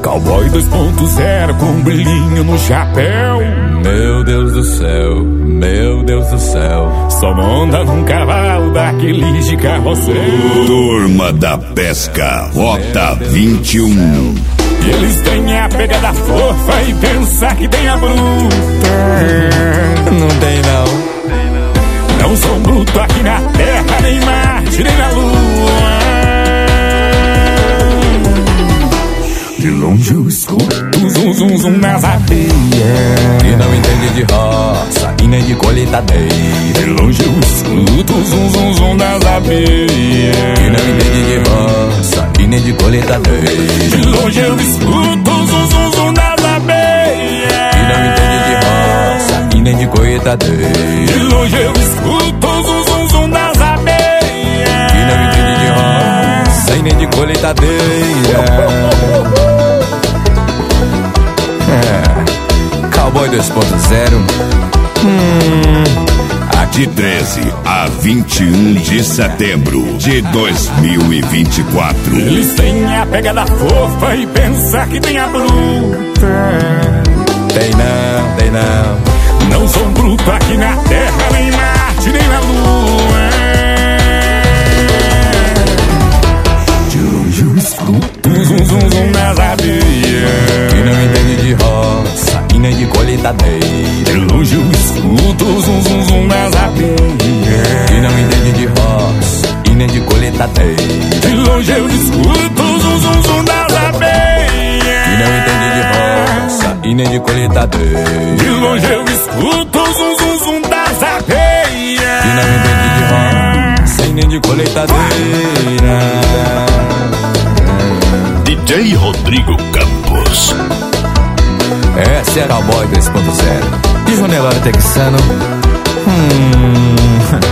Cowboy 2.0 com um brilhinho no chapéu. Meu Deus do céu, meu Deus do céu. Só monta num cavalo daqueles de carrossel. Turma da Pesca, Rota 21. E eles têm a pegada fofa e pensar que tem a bruta. Não tem não. Não são bruto aqui na Terra, nem Marte, nem na Lua. De longe eu escuto zum zum zum nas abelhas. Que não entende de roça e nem de colheitadeira. De longe eu escuto zum zum zum nas abelhas. Que não entende de roça e nem de colheitadeira. De longe eu escuto zum zum zum nas abelhas. Que não entende de roça e nem de colheitadeira. De longe eu escuto zum zum zum nas abelhas. Que não entende de roça e nem de colheitadeira. Cowboy 2.0. De 13 a 21 de setembro de 2024. Eles têm a pegada fofa e pensar que tem a bruta. Tem não, tem não. Não são bruto aqui na Terra, nem Marte, nem na Lua. De longe eu escuto zum zum zum nas abelhas. Que não entende de roça e nem de colheitadeira. De longe eu escuto zum zum zum nas abelhas. Que não entende de roça e nem de colheitadeira. De longe eu escuto zum zum zum nas abelhas. Que não entende de roça e nem de colheitadeira. De longe eu escuto zum zum zum das abelhas. Que não entende de roça e nem de colheitadeira. DJ Rodrigo Campos. Essa é a Cowboy 2.0 de João Nelore Texano.